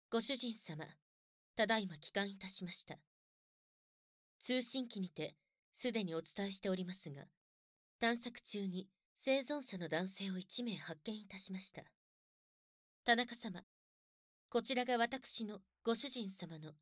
ご主人様、ただいま帰還いたしました。通信機にて、すでにお伝えしておりますが、探索中に生存者の男性を1名発見いたしました。田中様、こちらが私のご主人様の。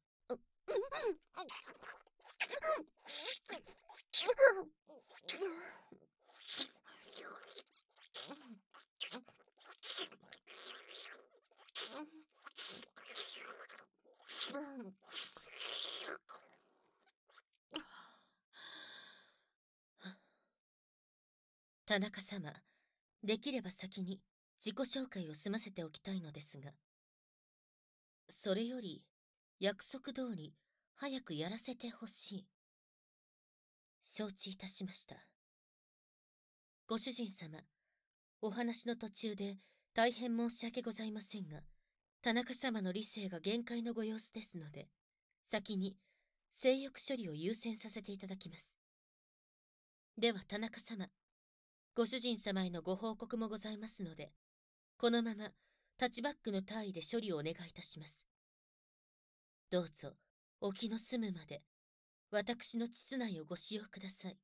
田中様、できれば先に自己紹介を済ませておきたいのですが、それより約束通り早くやらせてほしい。承知いたしました。ご主人様、お話の途中で大変申し訳ございませんが、田中様の理性が限界のご様子ですので、先に性欲処理を優先させていただきます。では田中様、ご主人様へのご報告もございますので、このままタッチバックの単位で処理をお願いいたします。どうぞお気の済むまで私の膣内をご使用ください。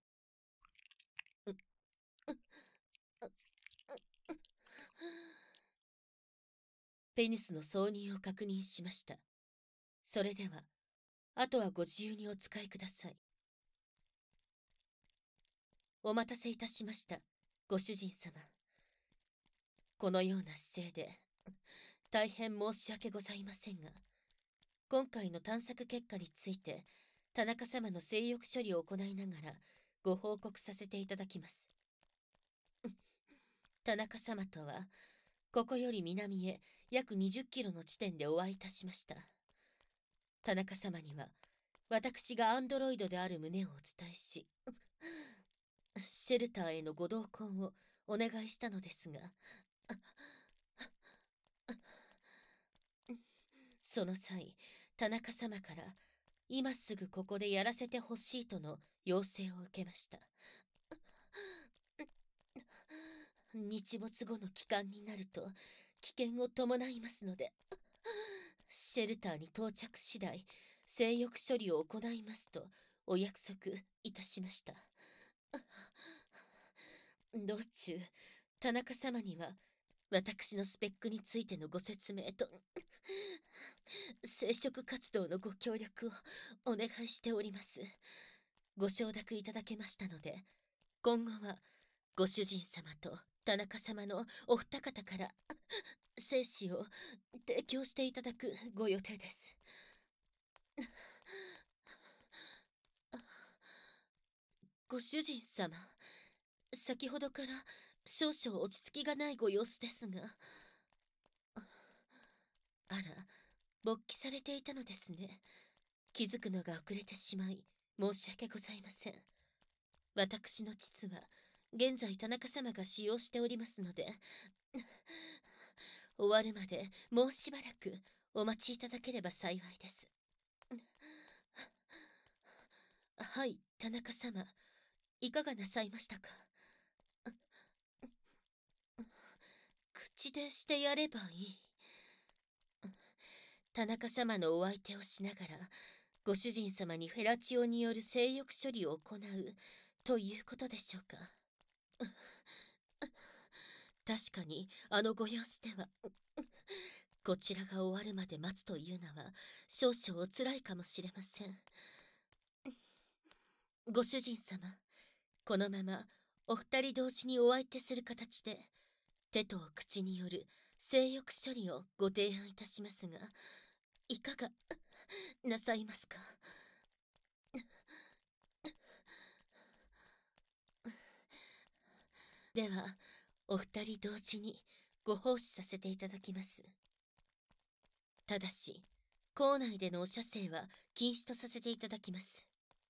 ペニスの挿入を確認しました。それではあとはご自由にお使いください。お待たせいたしました、ご主人様。このような姿勢で大変申し訳ございませんが、今回の探索結果について田中様の性欲処理を行いながらご報告させていただきます。田中様とはここより南へ約20キロの地点でお会いいたしました。田中様には私がアンドロイドである旨をお伝えし、シェルターへのご同行をお願いしたのですが、その際、田中様から今すぐここでやらせてほしいとの要請を受けました。日没後の期間になると危険を伴いますので、シェルターに到着次第性欲処理を行いますとお約束いたしました。道中、田中様には私のスペックについてのご説明と生殖活動のご協力をお願いしております。ご承諾いただけましたので、今後はご主人様と田中様のお二方から精子を提供していただくご予定です。ご主人様、先ほどから少々落ち着きがないご様子ですが、あら、勃起されていたのですね。気づくのが遅れてしまい申し訳ございません。私の膣は現在田中様が使用しておりますので、終わるまでもうしばらくお待ちいただければ幸いです。はい、田中様、いかがなさいましたか？口でしてやればいい。田中様のお相手をしながら、ご主人様にフェラチオによる性欲処理を行うということでしょうか。確かにあのご様子ではこちらが終わるまで待つというのは少々おつらいかもしれません。ご主人様、このままお二人同時にお相手する形で手と口による性欲処理をご提案いたしますが、いかがなさいますか？ではお二人同時にご奉仕させていただきます。ただし校内でのお射精は禁止とさせていただきます。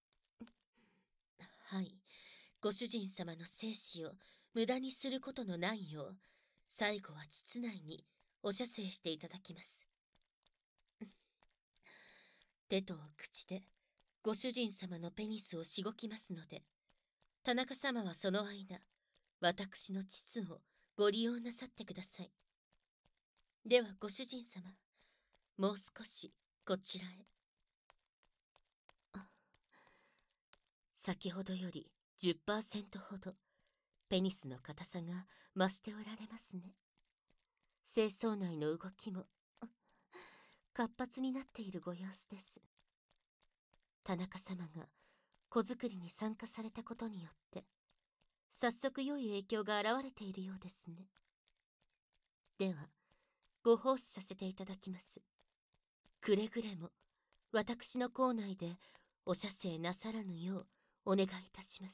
はい、ご主人様の精子を無駄にすることのないよう、最後は膣内にお射精していただきます。手と口でご主人様のペニスをしごきますので、田中様はその間私の膣をご利用なさってください。ではご主人様、 もう少しこちらへ。先ほどより10%ほどペニスの硬さが増しておられますね。精巣内の動きも活発になっているご様子です。田中様が子作りに参加されたことによって早速良い影響が現れているようですね。ではご奉仕させていただきます。くれぐれも私の校内でお射精なさらぬようお願いいたします。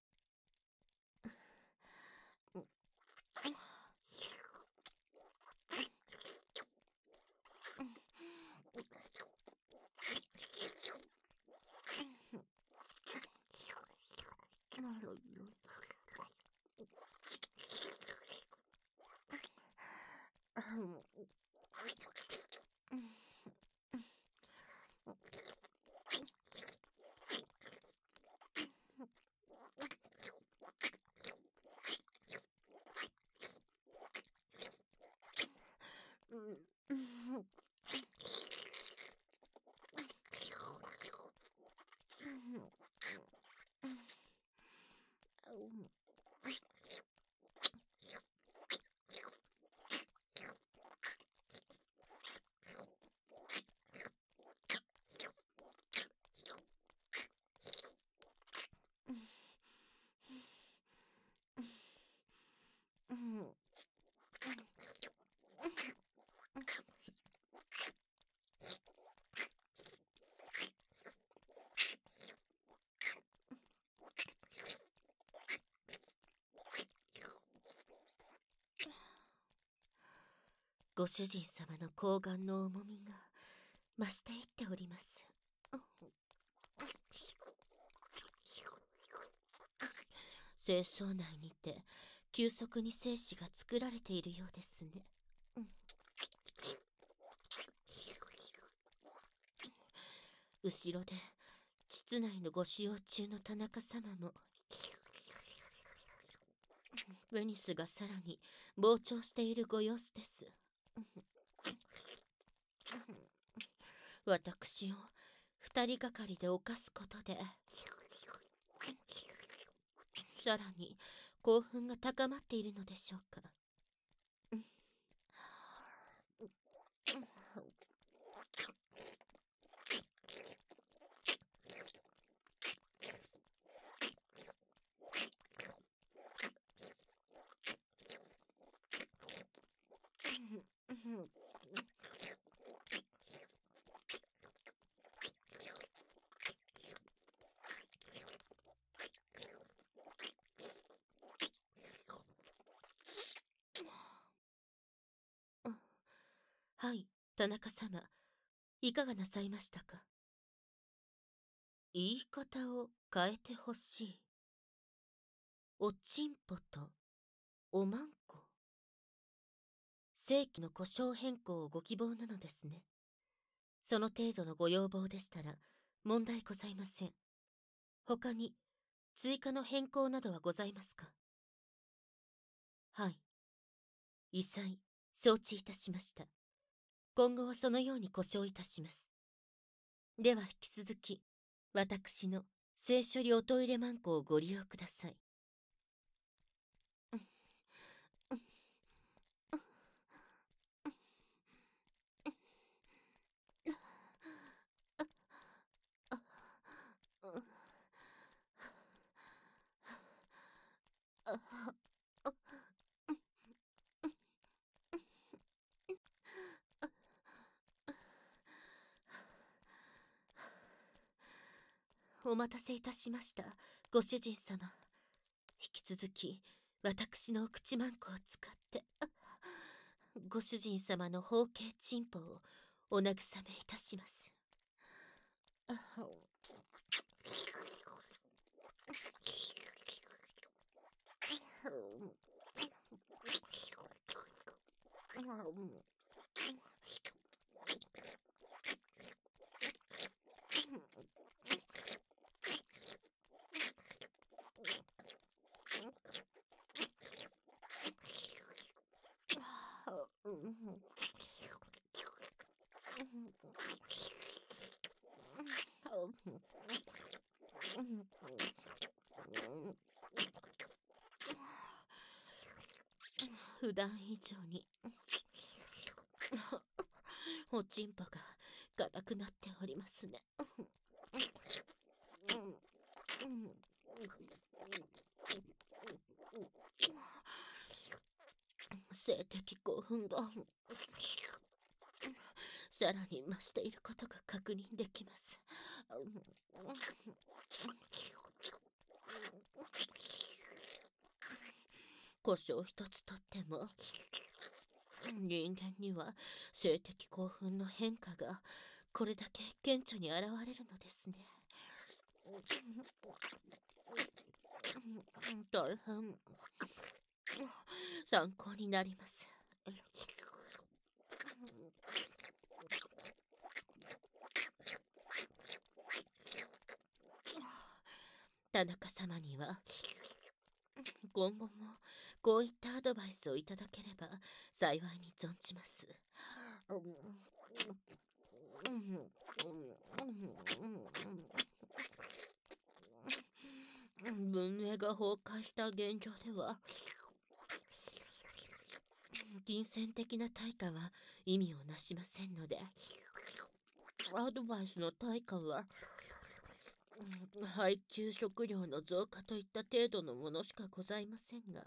ご主人様の睾丸の重みが増していっております。精巣内にて急速に精子が作られているようですね。後ろで膣内のご使用中の田中様もペニスがさらに膨張しているご様子です。私を二人がかりで犯すことでさらに興奮が高まっているのでしょうか。はい、田中様、いかがなさいましたか。言い方を変えてほしい。おちんぽとおまんこ。正規の呼称変更をご希望なのですね。その程度のご要望でしたら問題ございません。他に追加の変更などはございますか。はい。異彩、承知いたしました。今後はそのように呼称いたします。では引き続き、私の性処理おトイレマンコをご利用ください。お待たせいたしました、ご主人様。引き続き、私のお口マンコを使って、ご主人様の包茎チンポをお慰めいたします。 普段以上におちんぽが硬くなっておりますね。性的興奮がさらに増していることが確認できます。故障一つとっても人間には性的興奮の変化がこれだけ顕著に現れるのですね。大変参考になります。田中様には今後もこういったアドバイスをいただければ幸いに存じます。文明が崩壊した現状では金銭的な対価は意味をなしませんので、アドバイスの対価は配給食料の増加といった程度のものしかございませんが、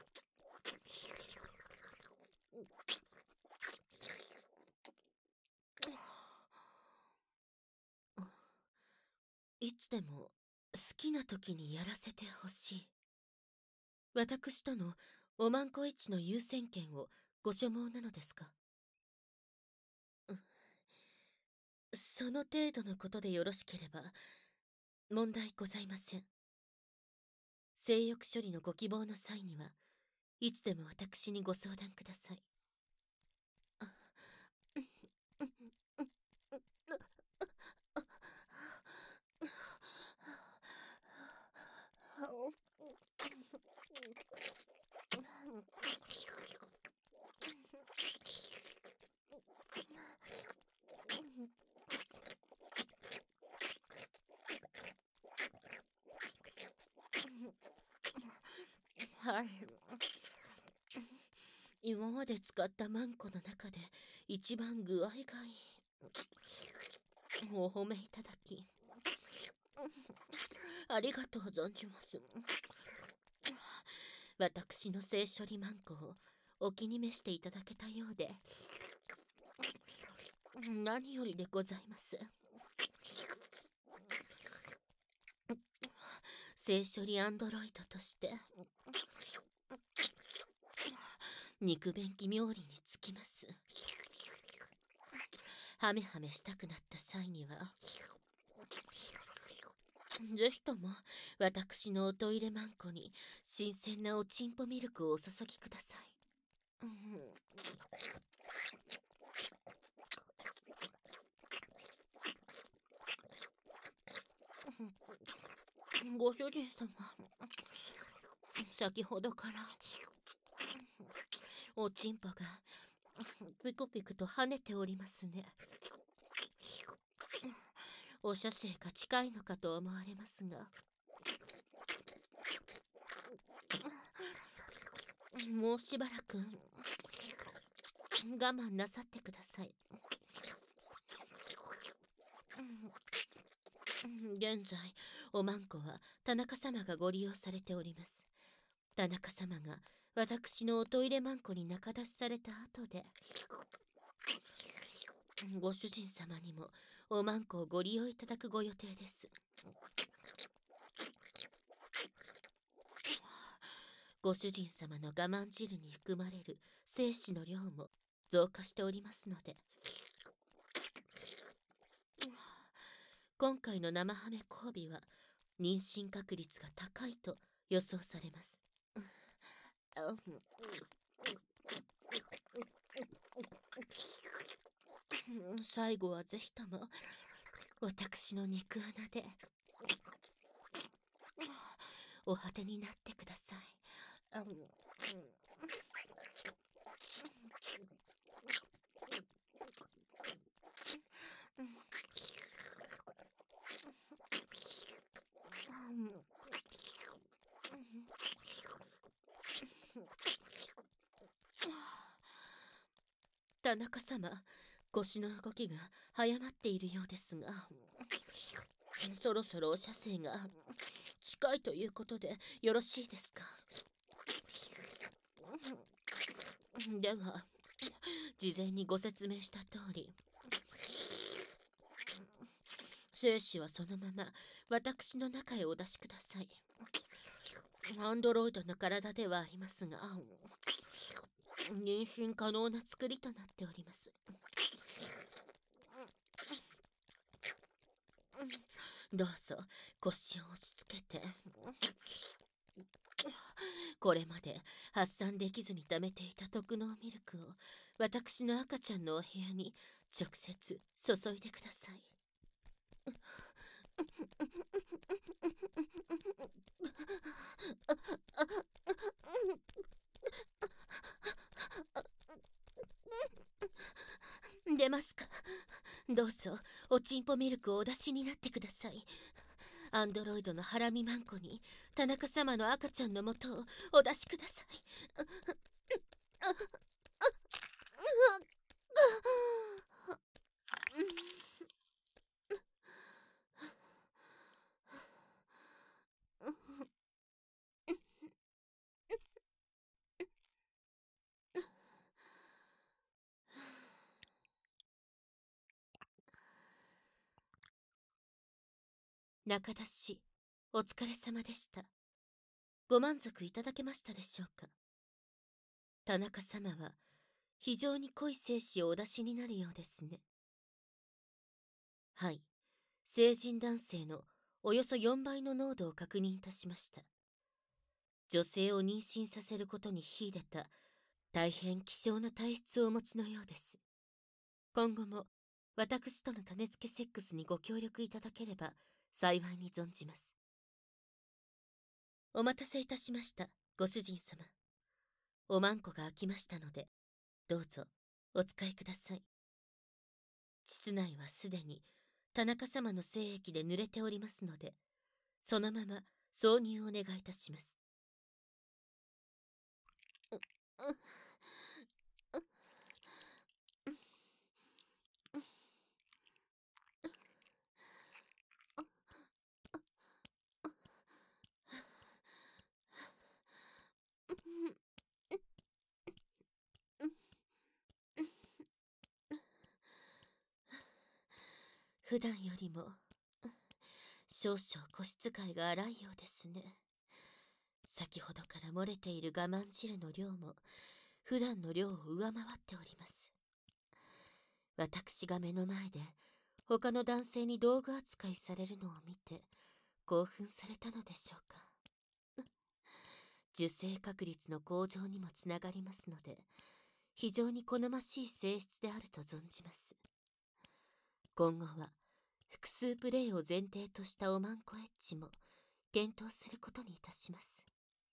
いつでも好きな時にやらせてほしい。私とのおまんこ一の優先権をご所望なのですか？その程度のことでよろしければ問題ございません。性欲処理のご希望の際にはいつでも私にご相談ください。はい。今まで使ったマンコの中で一番具合がいい。お褒めいただきありがとう存じます。私の性処理マンコをお気に召していただけたようで何よりでございます。性処理アンドロイドとして肉便器冥利につきます。ハメハメしたくなった際にはぜひとも私のおトイレマンコに新鮮なおちんぽミルクをお注ぎください。ご主人様、先ほどからおちんぽがピクピクと跳ねておりますね。お射精が近いのかと思われますが、もうしばらく我慢なさってください。現在おまんこは田中様がご利用されております。田中様が私のおトイレマンコに仲出しされた後でご主人様にもおまんこをご利用いただくご予定です。ご主人様の我慢汁に含まれる精子の量も増加しておりますので、今回の生ハメ交尾は妊娠確率が高いと予想されます。最後はぜひとも私の肉穴でお果てになってください。 田中様、腰の動きが早まっているようですが、そろそろお射精が近いということでよろしいですか？では、事前にご説明した通り、精子はそのまま私の中へお出しください。アンドロイドの体ではありますが、妊娠可能な作りとなっております。どうぞ腰を落ち着けて。これまで発散できずに溜めていた特納ミルクを私の赤ちゃんのお部屋に直接注いでください。出ますか？どうぞおちんぽミルクをお出しになってください。アンドロイドのハラミマンコに田中様の赤ちゃんのもとをお出しください。中田氏、お疲れ様でした。ご満足いただけましたでしょうか？田中様は非常に濃い精子をお出しになるようですね。はい、成人男性のおよそ4倍の濃度を確認いたしました。女性を妊娠させることに秀でた大変希少な体質をお持ちのようです。今後も私との種付けセックスにご協力いただければ幸いに存じます。お待たせいたしました、ご主人様。おまんこが開きましたので、どうぞお使いください。膣内はすでに田中様の精液で濡れておりますので、そのまま挿入をお願いいたします。普段よりも少々個室感が荒いようですね。先ほどから漏れている我慢汁の量も普段の量を上回っております。私が目の前で他の男性に道具扱いされるのを見て興奮されたのでしょうか。受精確率の向上にもつながりますので、非常に好ましい性質であると存じます。今後は複数プレイを前提としたおまんこエッジも検討することにいたします。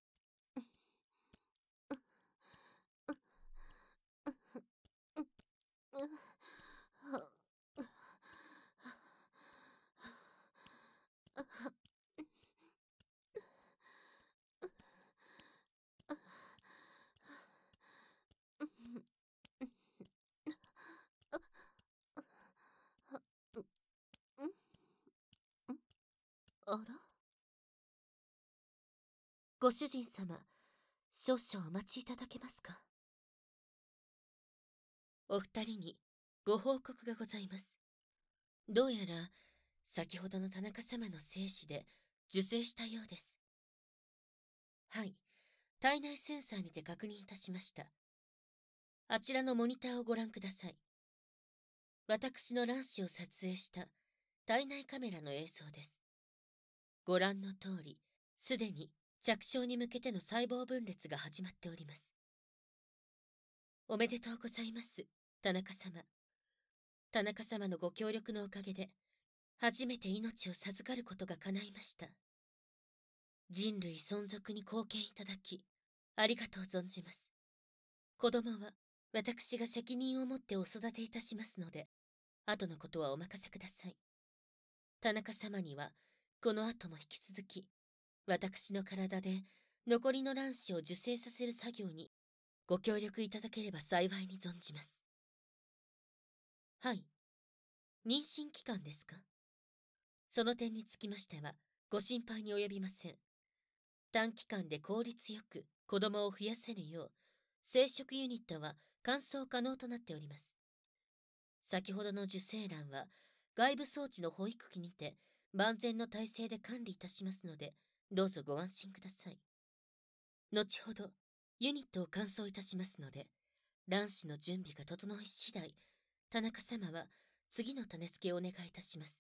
あら？ご主人様、少々お待ちいただけますか？お二人にご報告がございます。どうやら先ほどの田中様の精子で受精したようです。はい、体内センサーにて確認いたしました。あちらのモニターをご覧ください。私の卵子を撮影した体内カメラの映像です。ご覧の通り、すでに着床に向けての細胞分裂が始まっております。おめでとうございます、田中様。田中様のご協力のおかげで、初めて命を授かることが叶いました。人類存続に貢献いただき、ありがとう存じます。子供は私が責任を持ってお育ていたしますので、後のことはお任せください。田中様には、この後も引き続き、私の体で残りの卵子を受精させる作業にご協力いただければ幸いに存じます。 はい。妊娠期間ですか？その点につきましては、ご心配に及びません。短期間で効率よく子供を増やせるよう、生殖ユニットは乾燥可能となっております。先ほどの受精卵は、外部装置の保育器にて、万全の体制で管理いたしますので、どうぞご安心ください。後ほど、ユニットを乾燥いたしますので、卵子の準備が整い次第、田中様は次の種付けをお願いいたします。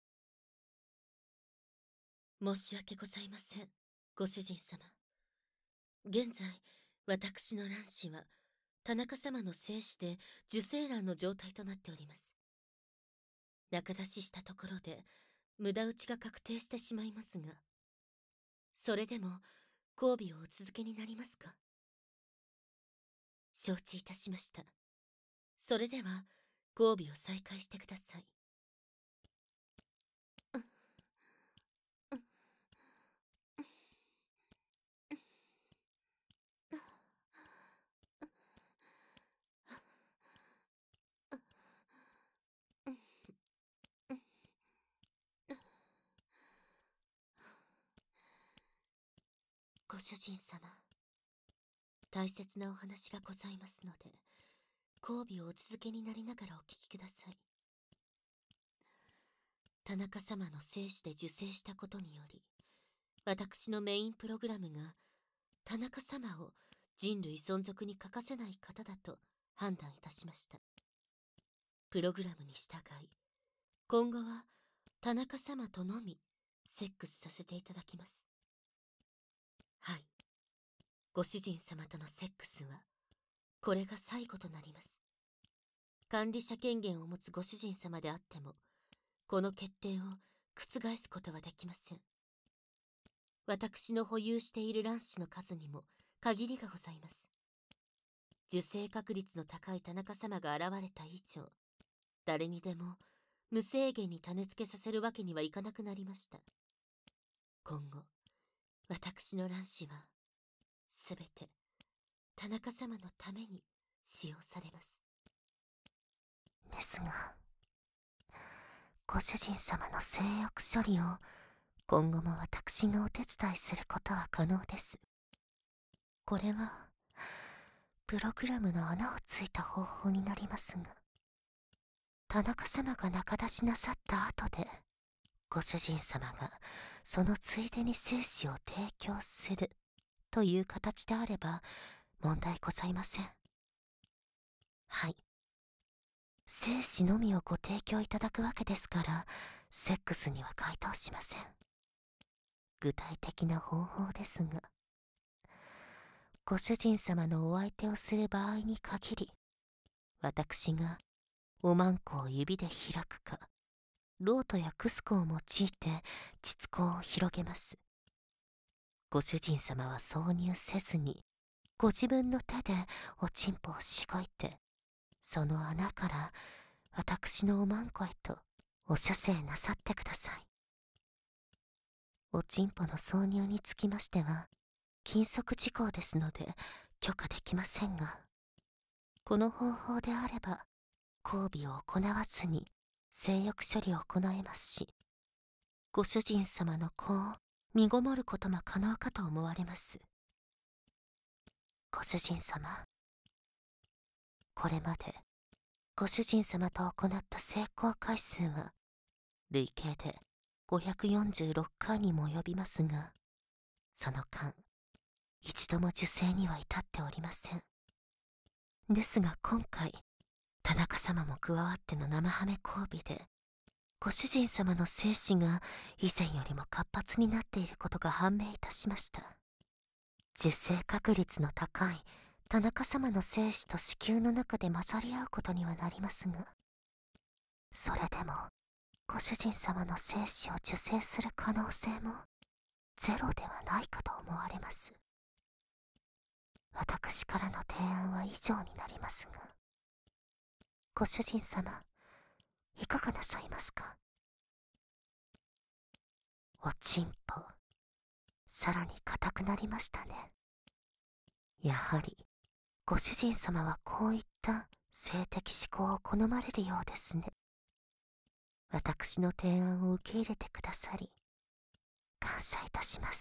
申し訳ございません、ご主人様。現在、私の卵子は、田中様の精子で受精卵の状態となっております。仲出ししたところで、無駄打ちが確定してしまいますが、それでも、交尾をお続けになりますか？承知いたしました。それでは、交尾を再開してください。ご主人様、大切なお話がございますので、交尾をお続けになりながらお聞きください。田中様の精子で受精したことにより、私のメインプログラムが、田中様を人類存続に欠かせない方だと判断いたしました。プログラムに従い、今後は田中様とのみセックスさせていただきます。はい。ご主人様とのセックスは、これが最後となります。管理者権限を持つご主人様であっても、この決定を覆すことはできません。私の保有している卵子の数にも限りがございます。受精確率の高い田中様が現れた以上、誰にでも無制限に種付けさせるわけにはいかなくなりました。今後、私の卵子は、すべて田中様のために使用されます。ですが、ご主人様の性欲処理を今後も私がお手伝いすることは可能です。これは、プログラムの穴をついた方法になりますが、田中様が仲出しなさった後で、ご主人様がそのついでに精子を提供するという形であれば問題ございません。はい。精子のみをご提供いただくわけですから、セックスには該当しません。具体的な方法ですが、ご主人様のお相手をする場合に限り、私がおまんこを指で開くか、ロートやクスコを用いて膣口を広げます。ご主人様は挿入せずに、ご自分の手でおちんぽをしごいて、その穴から私のおまんこへとお射精なさってください。おちんぽの挿入につきましては、禁則事項ですので許可できませんが、この方法であれば、交尾を行わずに性欲処理を行えますし、ご主人様の子を身ごもることも可能かと思われます。ご主人様、これまでご主人様と行った成功回数は累計で546回にも及びますが、その間一度も受精には至っておりません。ですが今回、田中様も加わっての生ハメ交尾で、ご主人様の精子が以前よりも活発になっていることが判明いたしました。受精確率の高い田中様の精子と子宮の中で混ざり合うことにはなりますが、それでもご主人様の精子を受精する可能性もゼロではないかと思われます。私からの提案は以上になりますが、ご主人様、いかがなさいますか？おちんぽ、さらに硬くなりましたね。やはり、ご主人様はこういった性的指向を好まれるようですね。私の提案を受け入れてくださり、感謝いたします。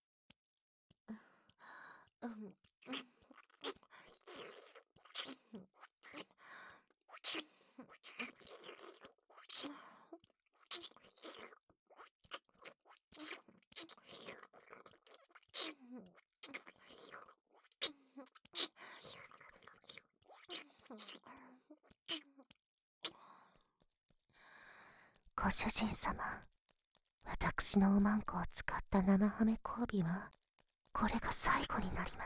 ご主人様、私のおまんこを使った生ハメ交尾は、これが最後になります。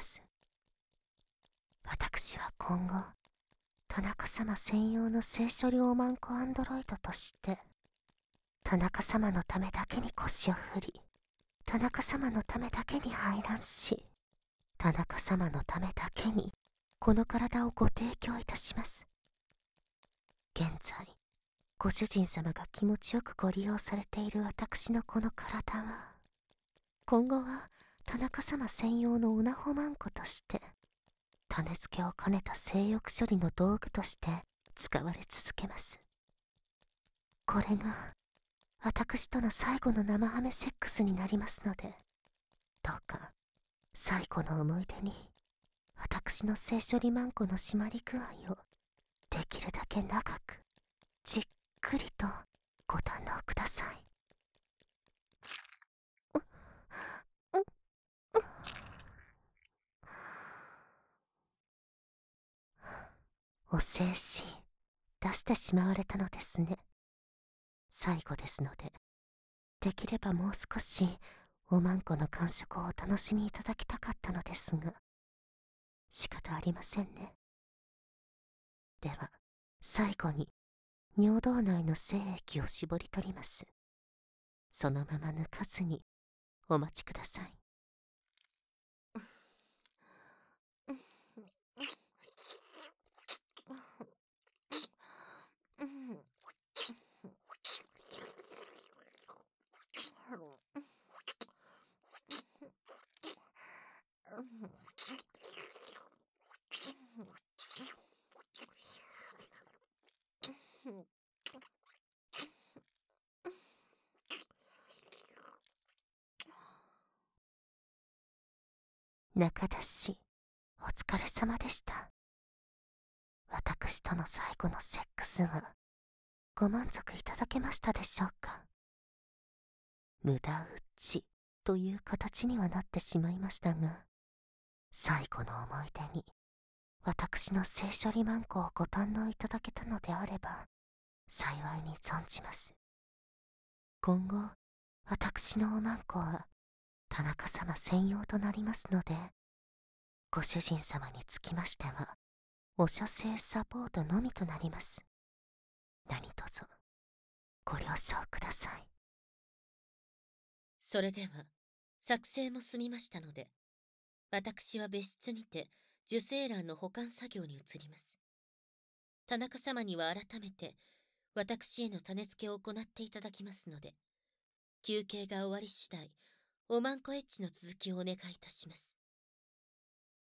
私は今後、田中様専用の性処理おまんこアンドロイドとして、田中様のためだけに腰を振り、田中様のためだけに排卵し、田中様のためだけにこの体をご提供いたします。現在、ご主人様が気持ちよくご利用されている私のこの体は、今後は田中様専用のオナホマンコとして、種付けを兼ねた性欲処理の道具として使われ続けます。これが私との最後の生ハメセックスになりますので、どうか最後の思い出に私の性処理マンコの締まり具合をできるだけ長くじっくりとご堪能ください。お精子出してしまわれたのですね。最後ですので、できればもう少しおまんこの感触をお楽しみいただきたかったのですが、仕方ありませんね。では最後に尿道内の精液を絞り取ります。そのまま抜かずにお待ちください。中田氏、お疲れ様でした。私との最後のセックスはご満足いただけましたでしょうか。無駄打ちという形にはなってしまいましたが、最後の思い出に私の性処理マンコをご堪能いただけたのであれば幸いに存じます。今後私のおまんこは田中様専用となりますので、ご主人様につきましてはお射精サポートのみとなります。何卒ご了承ください。 それでは作成も済みましたので、私は別室にて受精卵の保管作業に移ります。田中様には改めて私への種付けを行っていただきますので、休憩が終わり次第おまんこエッチの続きをお願いいたします。